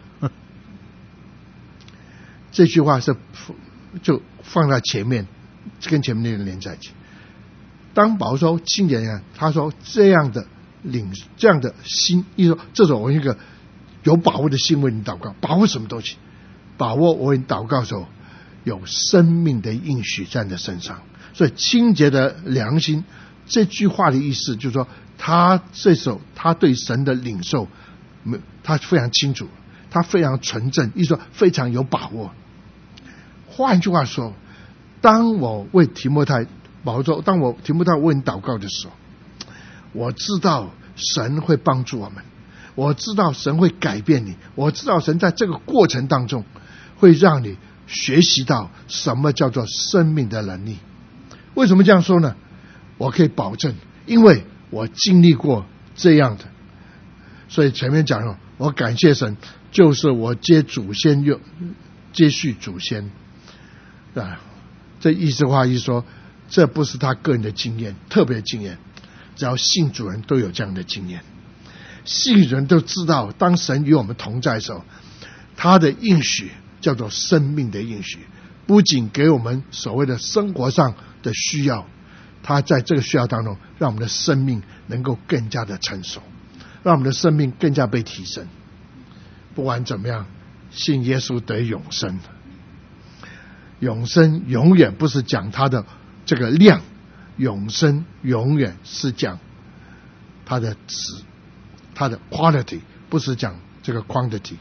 这句话是就放在前面，跟前面那个连在一起。当保罗说清洁良，他说这样的心，意思说这种我一个有把握的心为你祷告，把握什么东西？把握我为你祷告的时候有生命的应许在你的身上。所以清洁的良心这句话的意思就是说，他这时候他对神的领受他非常清楚，他非常纯正，意思说非常有把握。换句话说，当我为提摩太保罗说，当我提摩太为你祷告的时候，我知道神会帮助我们，我知道神会改变你，我知道神在这个过程当中会让你学习到什么叫做生命的能力。为什么这样说呢？我可以保证，因为我经历过这样的，所以前面讲了，我感谢神，就是我接续祖先啊。这意思话一说，这不是他个人的经验，特别经验，只要信主人都有这样的经验。 世人都知道，当神与我们同在的时候，他的应许叫做生命的应许，不仅给我们所谓的生活上的需要，他在这个需要当中让我们的生命能够更加的成熟，让我们的生命更加被提升。不管怎么样，信耶稣得永生。永生永远不是讲它的这个量，永生永远是讲它的值，它的 quality， 不是讲这个 quantity。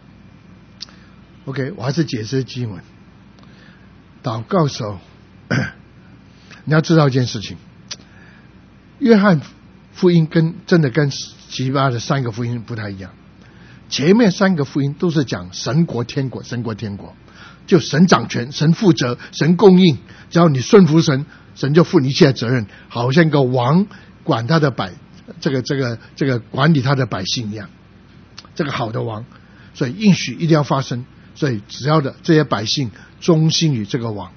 OK， 我还是解释经文。祷告的时候你要知道一件事情，约翰福音真的跟其他的3个福音不太一样。前面3个福音都是讲神国天国，神国天国，就神掌权，神负责，神供应，只要你顺服神，神就负你一切的责任，好像一个王管他的管理他的百姓一样，这个好的王。所以应许一定要发生，所以只要的这些百姓忠心于这个王。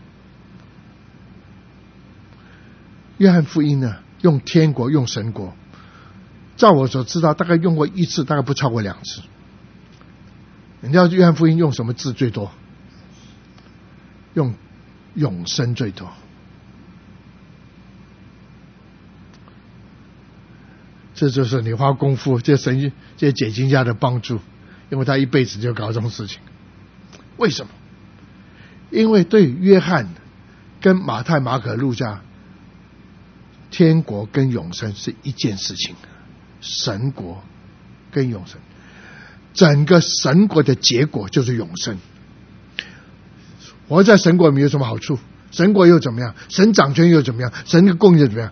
约翰福音呢，用天国用神国，照我所知道大概用过1次，大概不超过2次。你知道约翰福音用什么字最多？用永生最多。这就是你花功夫，这些解经家的帮助，因为他一辈子就搞这种事情。为什么？因为对约翰跟马太、马可、路加，天国跟永生是一件事情，神国跟永生，整个神国的结果就是永生。活在神国里面有什么好处？神国又怎么样？神掌权又怎么样？神的供应又怎么样？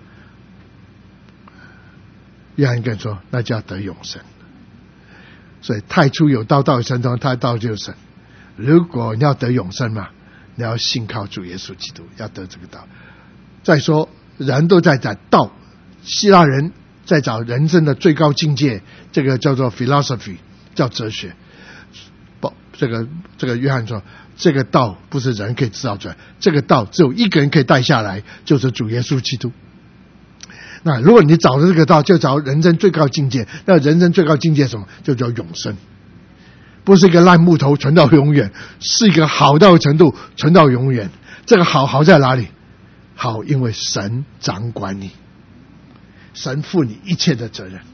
约翰跟说，那叫得永生。所以太初有道，道有神，太道就是神。如果你要得永生嘛，你要信靠主耶稣基督，要得这个道。再说人都在找道，希腊人在找人生的最高境界，这个叫做 philosophy， 叫哲学。这个约翰说，这个道不是人可以制造出来，这个道只有一个人可以带下来，就是主耶稣基督。那如果你找的这个道，就找人生最高境界。那人生最高境界什么？就叫永生，不是一个烂木头存到永远，是一个好到程度存到永远。这个好在哪里？好，因为神掌管你，神负你一切的责任。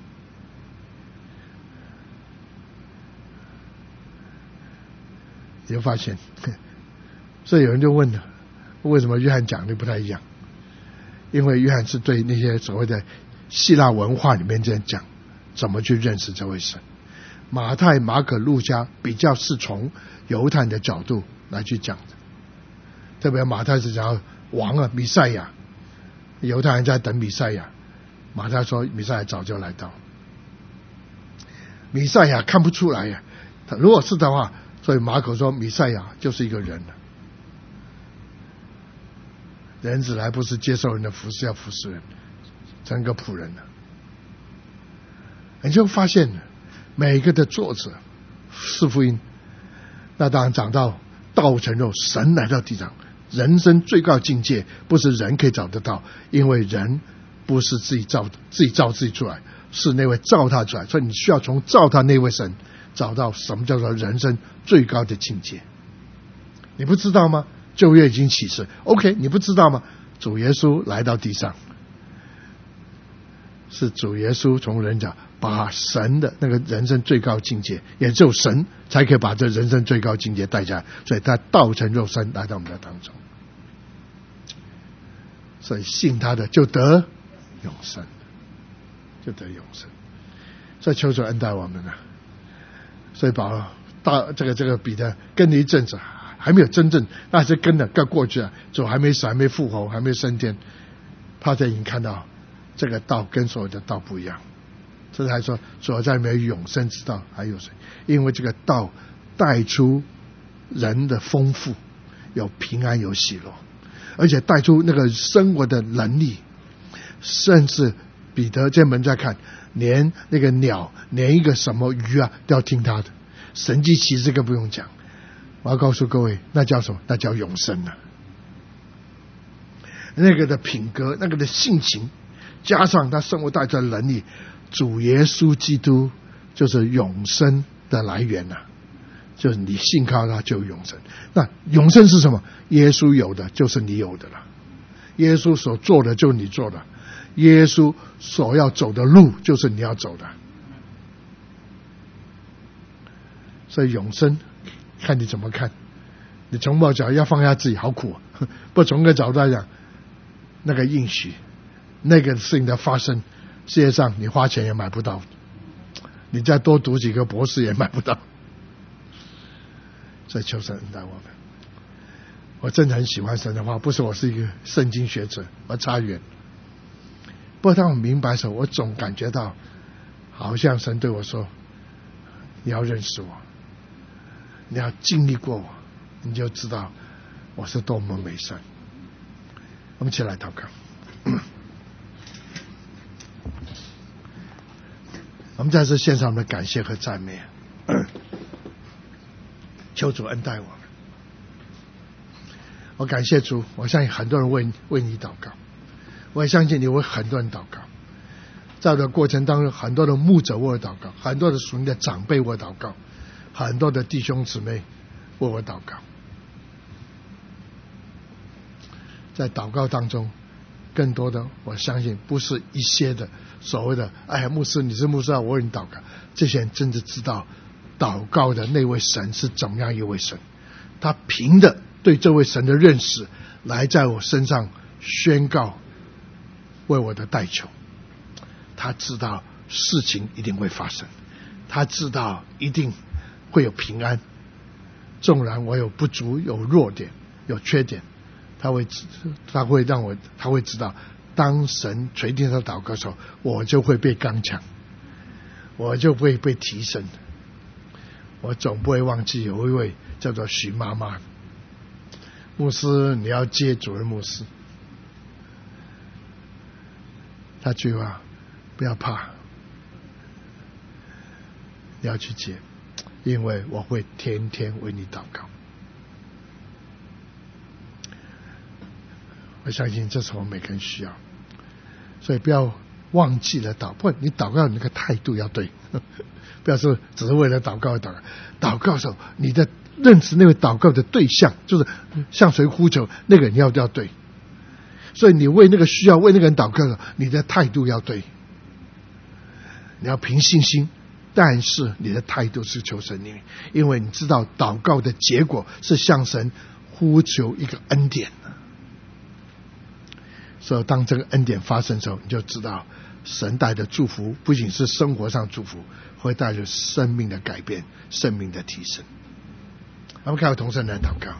你就发现，所以有人就问了，为什么约翰讲的不太一样？因为约翰是对那些所谓的希腊文化里面这样讲，怎么去认识这位神。马太、马可、路加比较是从犹太人的角度来去讲的，特别马太是讲王啊，弥赛亚，犹太人在等弥赛亚，马太说弥赛亚早就来到，弥赛亚看不出来呀。如果是的话，所以马可说弥赛亚就是一个人了。人子来不是接受人的服侍，要服侍人，成个仆人了。你就发现每一个的作者四福音，那当然讲到道成肉，神来到地上，人生最高境界不是人可以找得到，因为人不是自己造自己出来，是那位造他出来，所以你需要从造他那位神找到什么叫做人生最高的境界。你不知道吗？旧约已经启示 OK， 你不知道吗？主耶稣来到地上，是主耶稣从人讲把神的那个人生最高境界，也只有神才可以把这人生最高境界带下来，所以他道成肉身来到我们的当中，所以信他的就得永生，就得永生。所以求主恩待我们啊！所以把这个彼得跟了一阵子，还没有真正，那是跟了刚过去了，主还没死，还没复活，还没升天，他才已经看到这个道跟所有的道不一样。这才说所在没有永生之道，还有谁？因为这个道带出人的丰富，有平安，有喜乐，而且带出那个生活的能力。甚至彼得这门在看，连那个鸟，连一个什么鱼啊，都要听他的。神迹奇事这个不用讲，我要告诉各位，那叫什么？那叫永生啊！那个的品格，那个的性情，加上他生活带出来的能力， 主耶稣基督就是永生的来源啊，就是你信靠他就有永生。那永生是什么？耶稣有的就是你有的了，耶稣所做的就是你做的，耶稣所要走的路就是你要走的。所以永生看你怎么看，你从某角要放下自己好苦不从个角度来讲，那个应许那个事情的发生，世界上你花钱也买不到，你再多读几个博士也买不到。所以求神恩待我们。我真的很喜欢神的话，不是我是一个圣经学者，我差远。不过当我明白的时候，我总感觉到好像神对我说，你要认识我，你要经历过我，你就知道我是多么美善。我们一起来祷告。我们在这献上我们的感谢和赞美，求主恩待我们。我感谢主，我相信很多人为你祷告，我也相信你为很多人祷告。在我的过程当中，很多的牧者为我祷告，很多的属灵的长辈为我祷告，很多的弟兄姊妹为我祷告。在祷告当中，更多的我相信不是一些的所谓的哎呀牧师你是牧师啊，我为你祷告，这些人真的知道祷告的那位神是怎么样一位神，他凭着对这位神的认识来在我身上宣告为我的代求。他知道事情一定会发生，他知道一定会有平安，纵然我有不足有弱点有缺点，他会知道当神垂听他祷告的时候，我就会被刚强，我就会被提升。我总不会忘记有一位叫做徐妈妈牧师，你要接主任牧师，他句话不要怕，你要去接，因为我会天天为你祷告。我相信这是我们每个人需要，所以不要忘记了不，你祷告那个态度要对，不要说只是为了祷告而祷告。祷告的时候，你的认识那个祷告的对象，就是向谁呼求，那个你要对。所以你为那个需要为那个人祷告的时候，你的态度要对，你要凭信心，但是你的态度是求神灵，因为你知道祷告的结果是向神呼求一个恩典。所以当这个恩典发生的时候，你就知道神带的祝福不仅是生活上祝福，会带着生命的改变，生命的提升。我们开口同声来祷告，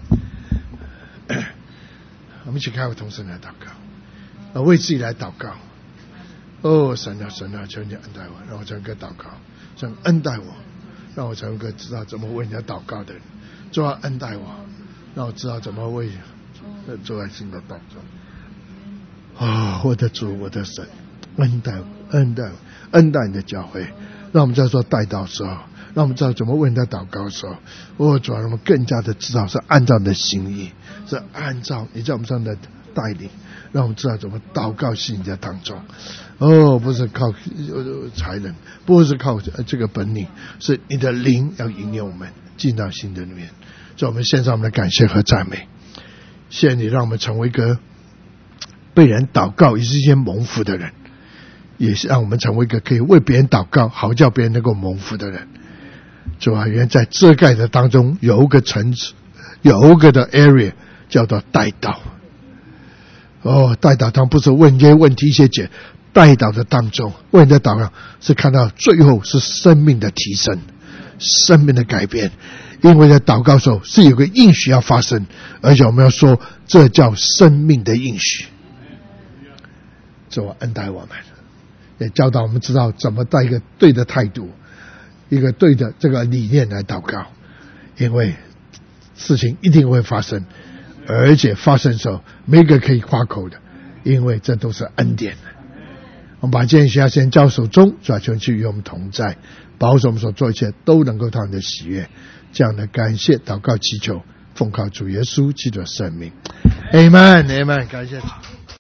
我们一起开口同声来祷告，为自己来祷告。哦，神啊神啊，求你恩待我，让我成为一个祷告，神恩待我，让我成为一个知道怎么为你祷告的人。主啊恩待我，让我知道怎么为做爱心的祷告。我的主我的神，恩待我恩待我恩待你的教会，让我们在做代祷的时候，让我们知道怎么为你的祷告的时候，主啊让我们更加的知道是按照你的心意，是按照你在我们上的带领，让我们知道怎么祷告信你的当中。不是靠才能，不是靠这个本领，是你的灵要引领我们进到心的里面。所以我们献上我们的感谢和赞美，谢谢你让我们成为一个被人祷告也是一件蒙福的人，也是让我们成为一个可以为别人祷告好叫别人能够蒙福的人。主啊，原来在遮盖的当中有一个层次，有一个的 area 叫做代祷。代祷当不是问一些问题一些解，代祷的当中为你的祷告是看到最后是生命的提升，生命的改变。因为在祷告的时候是有个应许要发生，而且我们要说这叫生命的应许。主啊恩待我们，也教导我们知道怎么带一个对的态度，一个对的这个理念来祷告，因为事情一定会发生，而且发生的时候没一个可以夸口的，因为这都是恩典。我们把这件事要先交手中，主啊求你与我们同在，保守我们所做一切都能够讨你的喜悦。这样的感谢祷告祈求，奉靠主耶稣基督的圣名， Amen Amen， 感谢主。